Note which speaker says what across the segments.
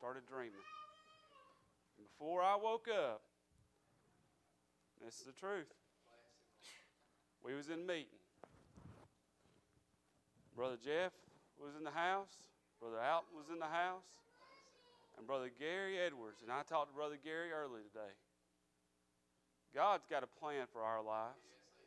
Speaker 1: started dreaming. And before I woke up, this is the truth, we was in a meeting. Brother Jeff was in the house. Brother Alton was in the house. And Brother Gary Edwards. And I talked to Brother Gary early today. God's got a plan for our lives.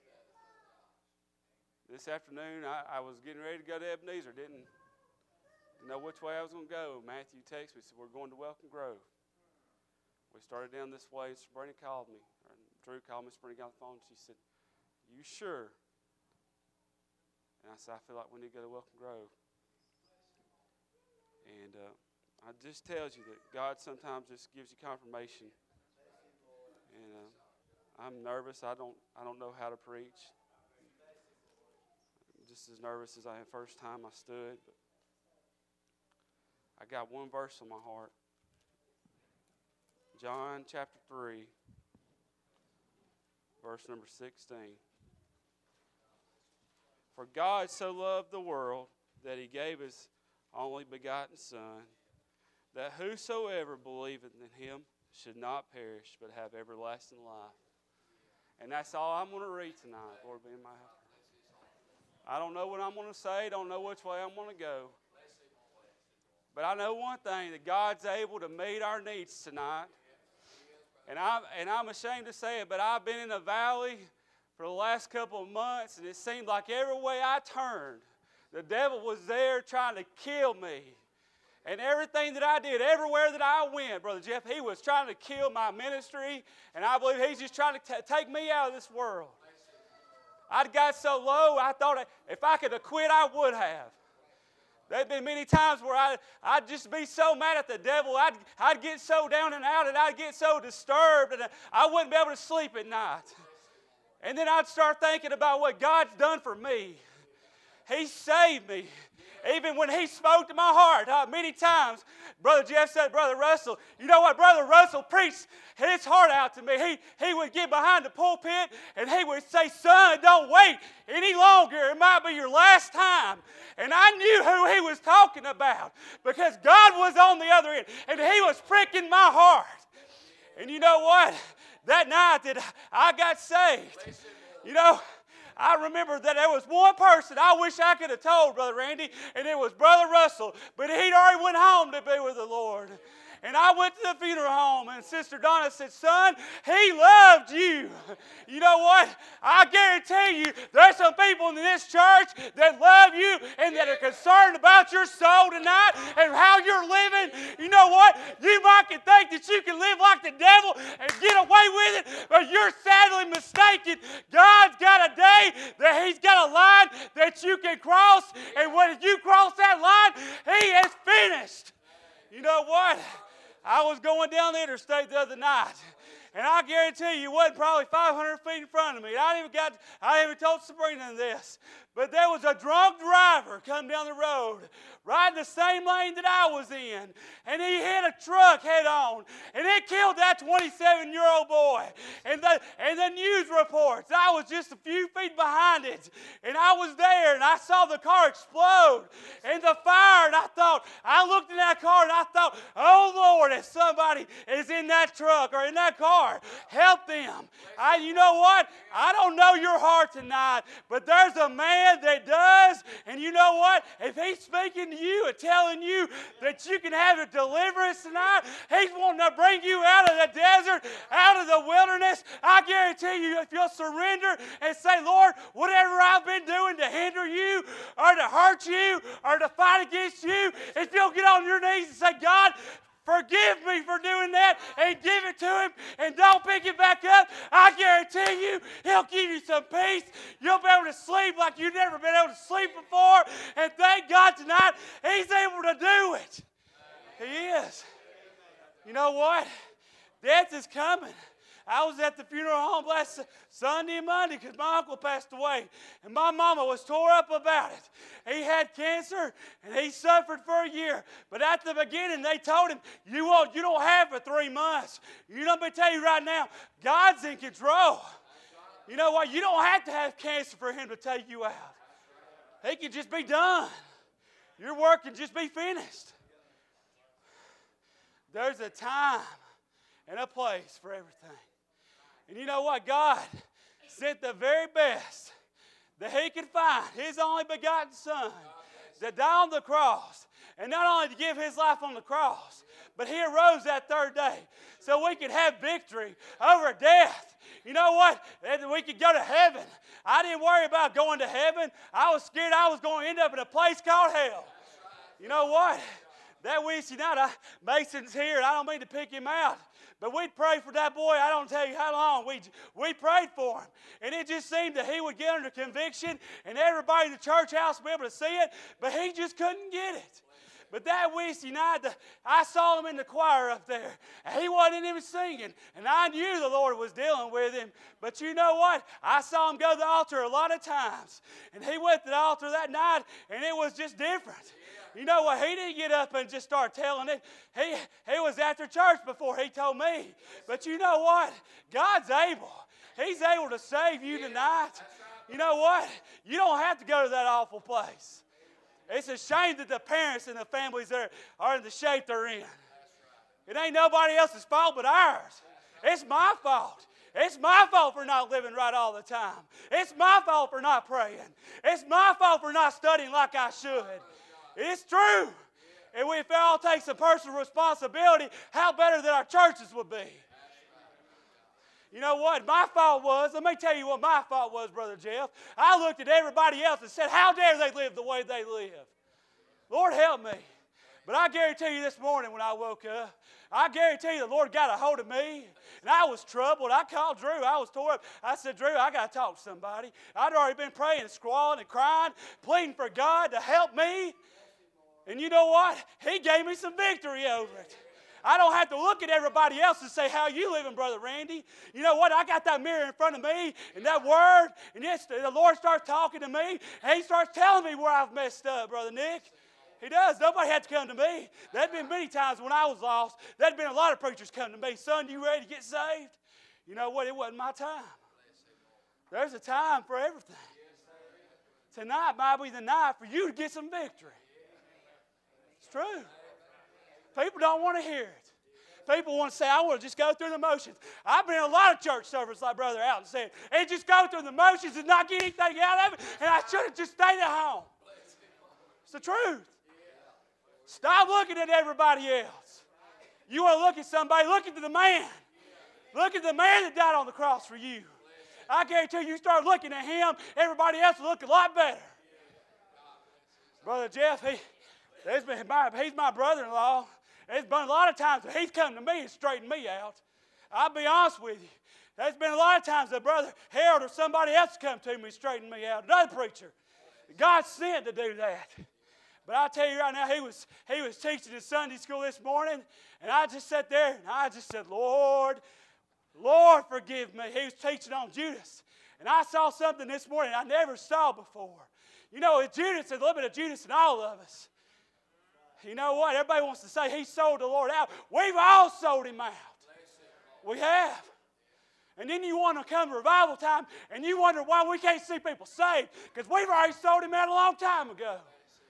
Speaker 1: This afternoon, I was getting ready to go to Ebenezer. Didn't know which way I was going to go. Matthew texted me and said, we're going to Welcome Grove. We started down this way. Sabrina called me. Or Drew called me. Sabrina got on the phone. She said, you sure? And I said, I feel like we need to go to Welcome Grove. And it just tells you that God sometimes just gives you confirmation. And I'm nervous. I don't know how to preach. I'm just as nervous as I had first time I stood. But I got one verse on my heart. John chapter 3, verse number 16. For God so loved the world that he gave his only begotten Son, that whosoever believeth in him should not perish, but have everlasting life. And that's all I'm going to read tonight, Lord be in my help. I don't know what I'm going to say, don't know which way I'm going to go. But I know one thing, that God's able to meet our needs tonight. And I'm ashamed to say it, but I've been in a valley for the last couple of months, and it seemed like every way I turned, the devil was there trying to kill me. And everything that I did, everywhere that I went, Brother Jeff, he was trying to kill my ministry, and I believe he's just trying to take me out of this world. I'd got so low, I thought if I could have quit, I would have. There'd been many times where I'd just be so mad at the devil, I'd get so down and out, and I'd get so disturbed, and I wouldn't be able to sleep at night. And then I'd start thinking about what God's done for me. He saved me. Even when he spoke to my heart, many times, Brother Jeff said, Brother Russell, you know what? Brother Russell preached his heart out to me. He would get behind the pulpit and he would say, son, don't wait any longer. It might be your last time. And I knew who he was talking about because God was on the other end and he was pricking my heart. And you know what? That night that I got saved, you know, I remember that there was one person I wish I could have told, Brother Randy, and it was Brother Russell, but he'd already went home to be with the Lord. And I went to the funeral home, and Sister Donna said, son, he loved you. You know what? I guarantee you there's some people in this church that love you and that are concerned about your soul tonight and how you're living. You know what? You might think that you can live like the devil and get away with it, but you're sadly mistaken. God's got a day that he's got a line that you can cross, and when you cross that line, he is finished. You know what? I was going down the interstate the other night, and I guarantee you it wasn't probably 500 feet in front of me. I even told Sabrina this, but there was a drunk driver come down the road, right in the same lane that I was in, and he hit a truck head on, and it killed that 27-year-old boy. And the news reports, I was just a few feet behind it, and I was there, and I saw the car explode, and the fire, and I looked in that car, and I thought, oh Lord, if somebody is in that truck or in that car, help them. You know what? I don't know your heart tonight, but there's a man that does, and you know what? If he's speaking to you and telling you that you can have a deliverance tonight, he's wanting to bring you out of the desert, out of the wilderness. I guarantee you, if you'll surrender and say, Lord, whatever I've been doing to hinder you or to hurt you or to fight against you, if you'll get on your knees and say, God, forgive me for doing that, and give it to him, and don't pick it back up, I guarantee you, he'll give you some peace. You'll be able to sleep like you've never been able to sleep before, and thank God tonight, he's able to do it. He is. You know what? Death is coming. I was at the funeral home last Sunday and Monday because my uncle passed away, and my mama was tore up about it. He had cancer, and he suffered for a year. But at the beginning, they told him, you don't have it for 3 months. Let me tell you right now, God's in control. You know what? You don't have to have cancer for him to take you out. He can just be done. Your work can just be finished. There's a time and a place for everything. And you know what? God sent the very best that He could find, His only begotten Son, to die on the cross. And not only to give His life on the cross, but He arose that third day so we could have victory over death. You know what? We could go to heaven. I didn't worry about going to heaven. I was scared I was going to end up in a place called hell. You know what? That Wednesday night, Mason's here, and I don't mean to pick him out, but we'd pray for that boy. I don't tell you how long. We prayed for him. And it just seemed that he would get under conviction, and everybody in the church house would be able to see it, but he just couldn't get it. But that Wednesday night, I saw him in the choir up there, and he wasn't even singing. And I knew the Lord was dealing with him. But you know what? I saw him go to the altar a lot of times. And he went to the altar that night, and it was just different. You know what? He didn't get up and just start telling it. He was after church before he told me. But you know what? God's able. He's able to save you tonight. You know what? You don't have to go to that awful place. It's a shame that the parents and the families there are in the shape they're in. It ain't nobody else's fault but ours. It's my fault. It's my fault for not living right all the time. It's my fault for not praying. It's my fault for not studying like I should. It's true. And if we all take some personal responsibility, how better that our churches would be. You know what? My fault was, let me tell you what my fault was, Brother Jeff. I looked at everybody else and said, how dare they live the way they live? Lord, help me. But I guarantee you this morning when I woke up, I guarantee you the Lord got a hold of me, and I was troubled. I called Drew. I was tore up. I said, Drew, I got to talk to somebody. I'd already been praying and squalling and crying, pleading for God to help me. And you know what? He gave me some victory over it. I don't have to look at everybody else and say, how you living, Brother Randy? You know what? I got that mirror in front of me and that word, and the Lord starts talking to me, and He starts telling me where I've messed up, Brother Nick. He does. Nobody had to come to me. There'd been many times when I was lost, there'd been a lot of preachers come to me. Son, you ready to get saved? You know what? It wasn't my time. There's a time for everything. Tonight might be the night for you to get some victory. It's true. People don't want to hear it. People want to say, I want to just go through the motions. I've been in a lot of church services like Brother Alton said, and just go through the motions and not get anything out of it, and I should have just stayed at home. It's the truth. Stop looking at everybody else. You want to look at somebody, look at the man. Look at the man that died on the cross for you. I guarantee you start looking at him, everybody else will look a lot better. Brother Jeff, he's my brother-in-law. There's been a lot of times that he's come to me and straightened me out. I'll be honest with you. There's been a lot of times that Brother Harold or somebody else come to me and straightened me out. Another preacher. God sent to do that. But I'll tell you right now, he was teaching in Sunday school this morning, and I just sat there and I just said, Lord, forgive me. He was teaching on Judas. And I saw something this morning I never saw before. You know, Judas, a little bit of Judas in all of us. You know what? Everybody wants to say he sold the Lord out. We've all sold Him out. We have. And then you want to come to revival time and you wonder why we can't see people saved because we've already sold Him out a long time ago.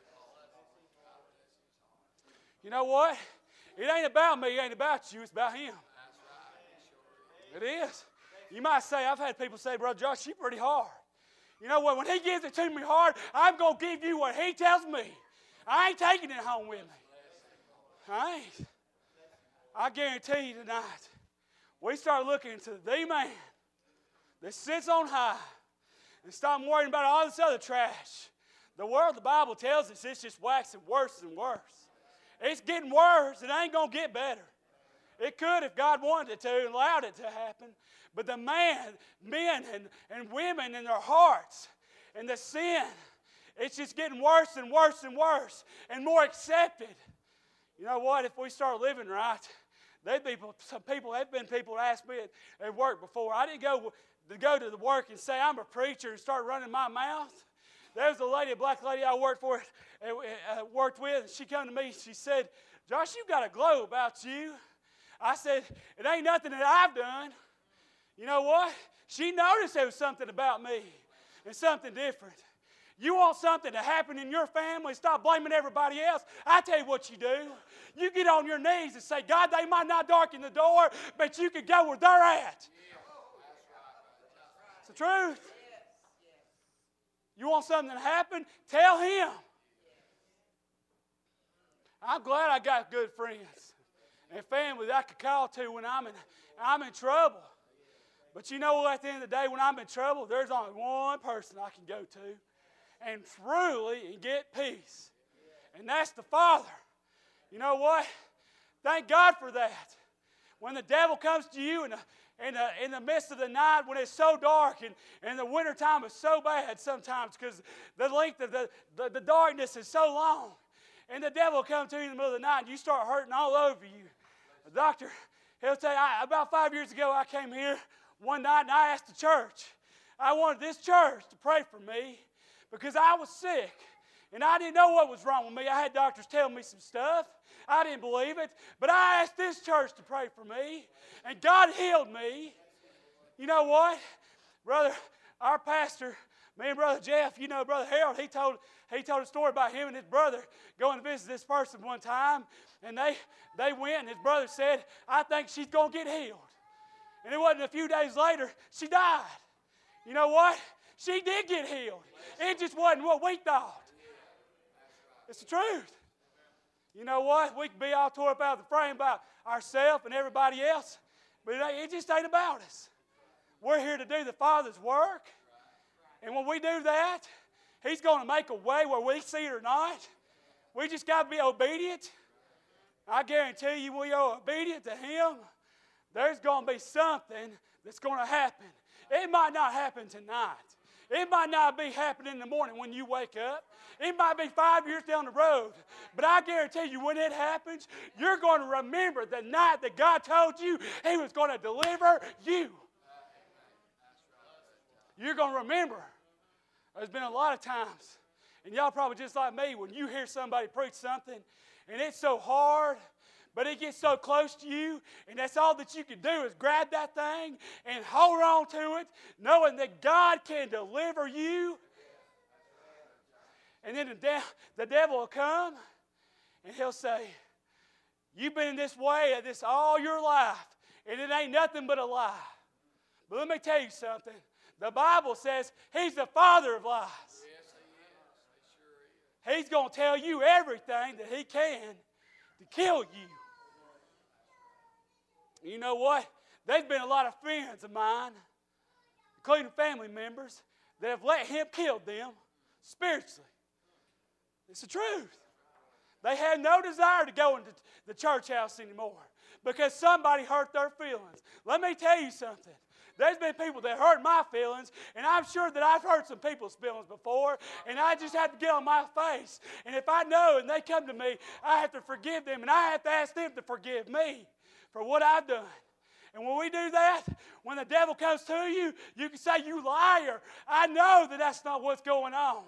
Speaker 1: You know what? It ain't about me. It ain't about you. It's about Him. It is. You might say, I've had people say, Brother Josh, you're pretty hard. You know what? When He gives it to me hard, I'm going to give you what He tells me. I ain't taking it home with me. I ain't. I guarantee you tonight, we start looking into the man that sits on high and stop worrying about all this other trash. The world, the Bible tells us, it's just waxing worse and worse. It's getting worse. It ain't going to get better. It could if God wanted it to and allowed it to happen. But the men and women in their hearts and the sin, it's just getting worse and worse and worse and more accepted. You know what? If we start living right, there'd been people that asked me at work before. I didn't go to the work and say I'm a preacher and start running my mouth. There was a black lady I worked with, and she came to me. She said, Josh, you got a glow about you. I said, it ain't nothing that I've done. You know what? She noticed there was something about me and something different.
Speaker 2: You want something to happen in your family, stop blaming everybody else. I tell you what you do. You get on your knees and say, God, they might not darken the door, but you can go where they're at. It's the truth. You want something to happen? Tell him. I'm glad I got good friends and family that I can call to when I'm in trouble. But you know what? At the end of the day, when I'm in trouble, there's only one person I can go to and truly get peace. And that's the Father. You know what? Thank God for that. When the devil comes to you in the midst of the night, when it's so dark and the wintertime is so bad sometimes because the length of the darkness is so long, and the devil will come to you in the middle of the night and you start hurting all over you. The doctor, he'll tell you, about 5 years ago I came here one night and I asked the church, I wanted this church to pray for me because I was sick and I didn't know what was wrong with me. I had doctors tell me some stuff. I didn't believe it. But I asked this church to pray for me and God healed me. You know what? Brother, our pastor, me and Brother Jeff, you know Brother Harold, he told a story about him and his brother going to visit this person one time. And they went and his brother said, I think she's going to get healed. And it wasn't a few days later, she died. You know what? She did get healed. It just wasn't what we thought. It's the truth. You know what? We can be all tore up out of the frame about ourselves and everybody else, but it just ain't about us. We're here to do the Father's work. And when we do that, He's going to make a way where we see it or not. We just got to be obedient. I guarantee you, we are obedient to Him. There's going to be something that's going to happen. It might not happen tonight. It might not be happening in the morning when you wake up. It might be 5 years down the road. But I guarantee you, when it happens, you're going to remember the night that God told you He was going to deliver you. You're going to remember. There's been a lot of times, and y'all probably just like me, when you hear somebody preach something, and it's so hard, but it gets so close to you, and that's all that you can do is grab that thing and hold on to it, knowing that God can deliver you. And then the devil will come, and he'll say, you've been in this way of this all your life, and it ain't nothing but a lie. But let me tell you something. The Bible says He's the father of lies. He's going to tell you everything that He can to kill you. You know what? There's been a lot of friends of mine, including family members, that have let Him kill them spiritually. It's the truth. They have no desire to go into the church house anymore because somebody hurt their feelings. Let me tell you something. There's been people that hurt my feelings, and I'm sure that I've hurt some people's feelings before, and I just have to get on my face. And if I know and they come to me, I have to forgive them, and I have to ask them to forgive me for what I've done. And when we do that, when the devil comes to you, you can say, you liar. I know that that's not what's going on.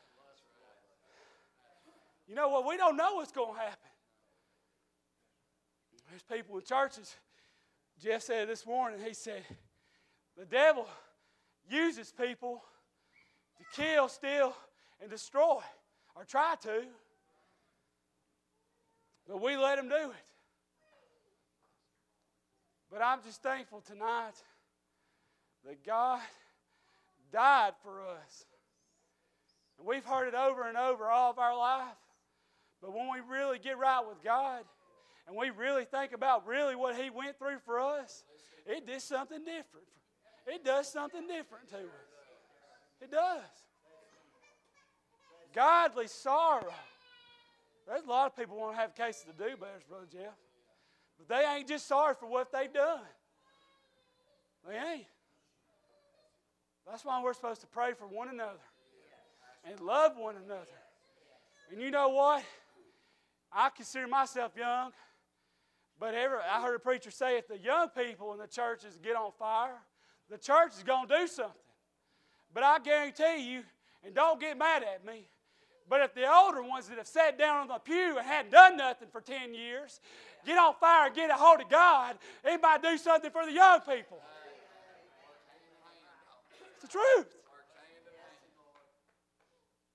Speaker 2: You know what? We don't know what's going to happen. There's people in churches. Jeff said this morning, he said, the devil uses people to kill, steal, and destroy, or try to. But we let him do it. But I'm just thankful tonight that God died for us. And we've heard it over and over all of our life. But when we really get right with God, and we really think about really what He went through for us, it did something different. It does something different to us. It does. Godly sorrow. There's a lot of people want to have cases of do-betters, Brother Jeff. But they ain't just sorry for what they've done. They ain't. That's why we're supposed to pray for one another and love one another. And you know what? I consider myself young, but I heard a preacher say if the young people in the churches get on fire, the church is going to do something. But I guarantee you, and don't get mad at me, but if the older ones that have sat down on the pew and hadn't done nothing for 10 years, get on fire and get a hold of God, He might do something for the young people. It's the truth.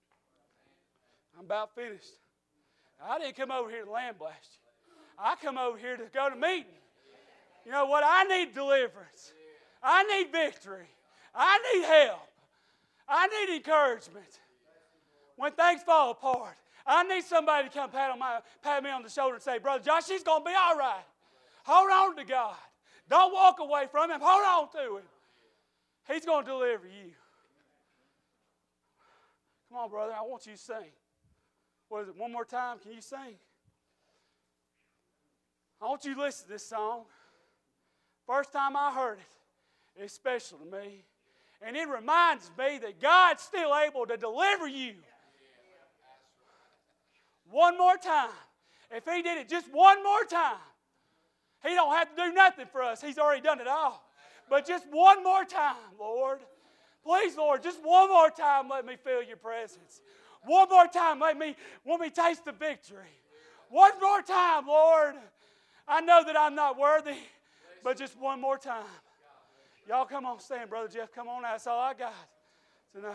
Speaker 2: I'm about finished. I didn't come over here to lamb blast you. I come over here to go to meeting. You know what? I need deliverance. I need victory. I need help. I need encouragement. When things fall apart, I need somebody to come pat me on the shoulder and say, Brother Josh, she's going to be all right. Hold on to God. Don't walk away from Him. Hold on to Him. He's going to deliver you. Come on, brother. I want you to sing. What is it? One more time. Can you sing? I want you to listen to this song. First time I heard it, it's special to me. And it reminds me that God's still able to deliver you. One more time. If He did it just one more time, He don't have to do nothing for us. He's already done it all. But just one more time, Lord. Please, Lord, just one more time let me feel your presence. One more time let me taste the victory. One more time, Lord. I know that I'm not worthy, but just one more time. Y'all come on, stand, Brother Jeff. Come on, that's all I got tonight.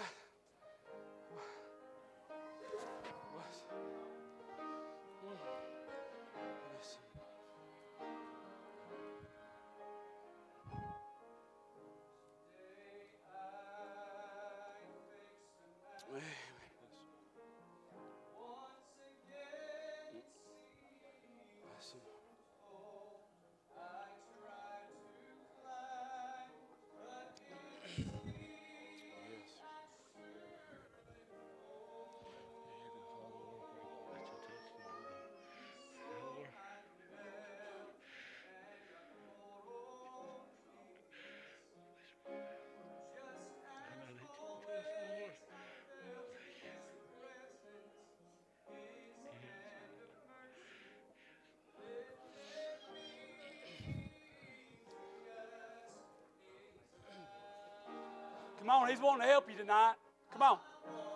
Speaker 2: Come on, He's wanting to help you tonight. Come on.